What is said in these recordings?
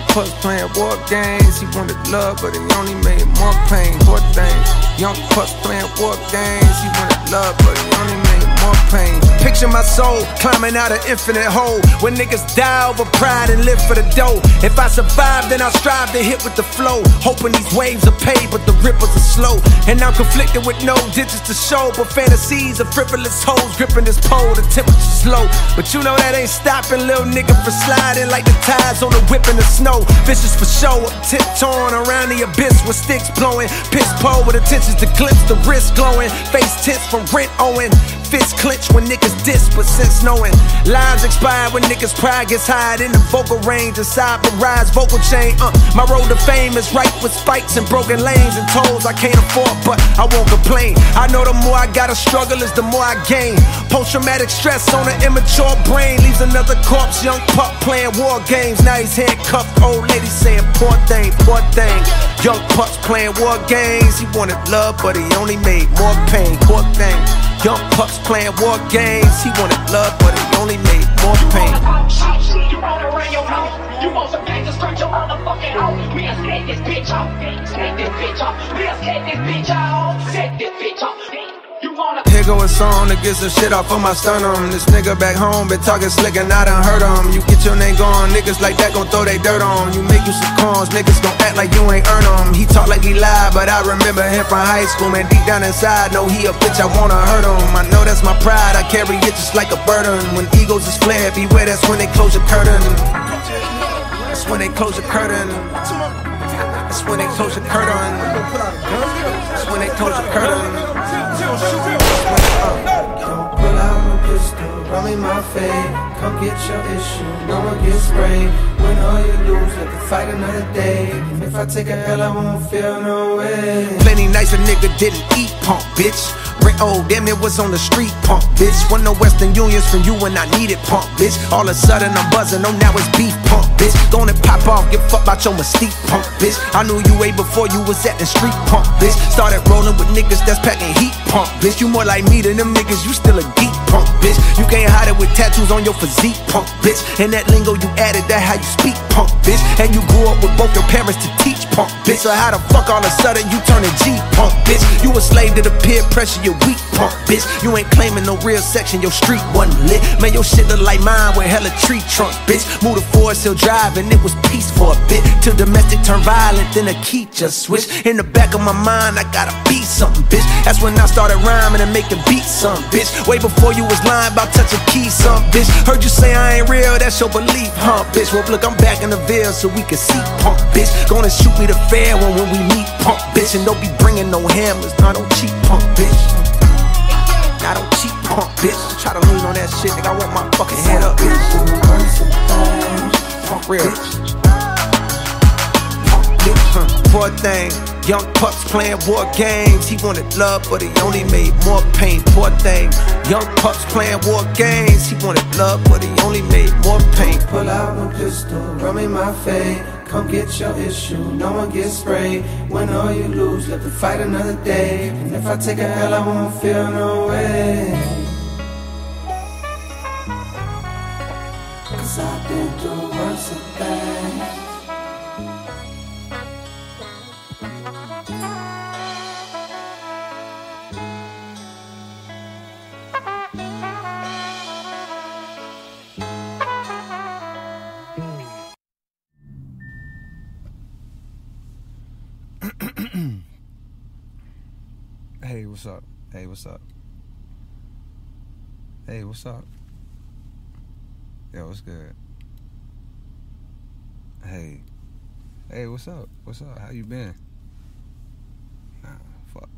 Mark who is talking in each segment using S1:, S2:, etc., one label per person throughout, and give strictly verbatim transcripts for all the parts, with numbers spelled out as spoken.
S1: pups playing war games. He wanted love, but he only made more pain. Poor thing. Young pups playing war games. He wanted love, but he only made more pain. Picture my soul climbing out an infinite hole, when niggas die over pride and live for the dough. If I survive, then I'll strive to hit with the flow, hoping these waves are paid, but the ripples are slow. And I'm conflicted with no digits to show, but fantasies of frivolous hoes gripping this pole. The temperature's low, but you know that ain't stopping little nigga from sliding like the tides on the whip in the snow. Vicious for show, I'm tiptoeing around the abyss with sticks blowing. Piss pole with intentions to glimpse the wrist glowing. Face tense from rent owing. Fists clench when niggas diss, but since knowing lives expire when niggas' pride gets high in the vocal range inside the rise vocal chain. Uh, my road to fame is right with spikes and broken lanes and tolls I can't afford, but I won't complain. I know the more I gotta struggle is the more I gain. Post-traumatic stress on an immature brain leaves another corpse. Young pup playing war games. Now he's handcuffed. Old lady saying poor thing, poor thing. Young pups playing war games. He wanted love, but he only made more pain. Poor thing. Young pups playing war games. He wanted love, but he only made more pain.
S2: You wanna run your mouth? You want some gangsters, scratch your motherfucking out. We done set this bitch off. Set this bitch off. We done set this bitch off. Set this bitch off. You wanna...
S1: Here go a song to get some shit off of my sternum. This nigga back home been talking slick and I done heard him. You get your name gone, niggas like that gon' throw they dirt on. You make you some cons, niggas gon' act like you ain't earn them. He talk like he lied, but I remember him from high school. Man, deep down inside, know he a bitch, I wanna hurt him. I know that's my pride, I carry it just like a burden. When egos is flared, beware, that's when they close your curtain. That's when they close your curtain. That's when they close your curtain. That's when they close your curtain. Don't pull out my pistol, run me my fade. Come get your issue, no one gets sprayed. Win or you lose, let the fight another day. And if I take a L, I won't feel no way. Plenty nights a nigga didn't eat, punk bitch. Rent old, damn it was on the street, punk bitch. Won no Western Unions from you when I needed, punk bitch. All of a sudden I'm buzzing, oh now it's beef, punk bitch. Gonna pop off, give fuck about your mystique, punk bitch. I knew you way before you was at the street, punk bitch. Started rolling with niggas that's packing heat, punk bitch. You more like me than them niggas, you still a geek, punk bitch. You can't hide it with tattoos on your physique, punk bitch. And that lingo you added, that how you speak, punk bitch. And you grew up with both your parents to teach, punk bitch. So how the fuck all of a sudden you turn a G, punk bitch? You a slave to the peer pressure, you weak, punk bitch. You ain't claiming no real section, your street wasn't lit. Man, your shit look like mine with hella tree trunks, bitch. Moved to Forest Hill Drive and it was peace for a bit, till domestic turned violent, then the key just switched. In the back of my mind, I gotta be something, bitch. That's when I started rhyming and making beats, some bitch. Way before you was lying about touching keys, some bitch. Heard you say I ain't real, that's your belief, huh, bitch? Well, look, I'm back in the Ville so we can see, punk bitch. Gonna shoot me the fair one when we meet, punk bitch. And don't be bringing no hammers, I don't cheat, punk bitch. I don't cheat, punk bitch. Try to lean on that shit, nigga, I want my fucking head up, bitch. Punk real. Punk bitch, huh. Poor thing. Young pups playing war games. He wanted love, but he only made more pain. Poor thing. Young pups playing war games. He wanted love, but he only made more pain. Pull out my pistol, run me my fade. Come get your issue, no one gets sprayed. Win or you lose, let the fight another day. And if I take a L, I won't feel no way. Cause I've been through worse of things. Hey, what's up? Hey, what's up? Hey, what's up? Yo, what's good? Hey. Hey, what's up? What's up? How you been? Nah, fuck.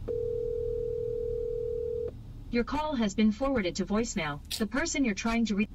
S3: Your call has been forwarded to voicemail. The person you're trying to reach.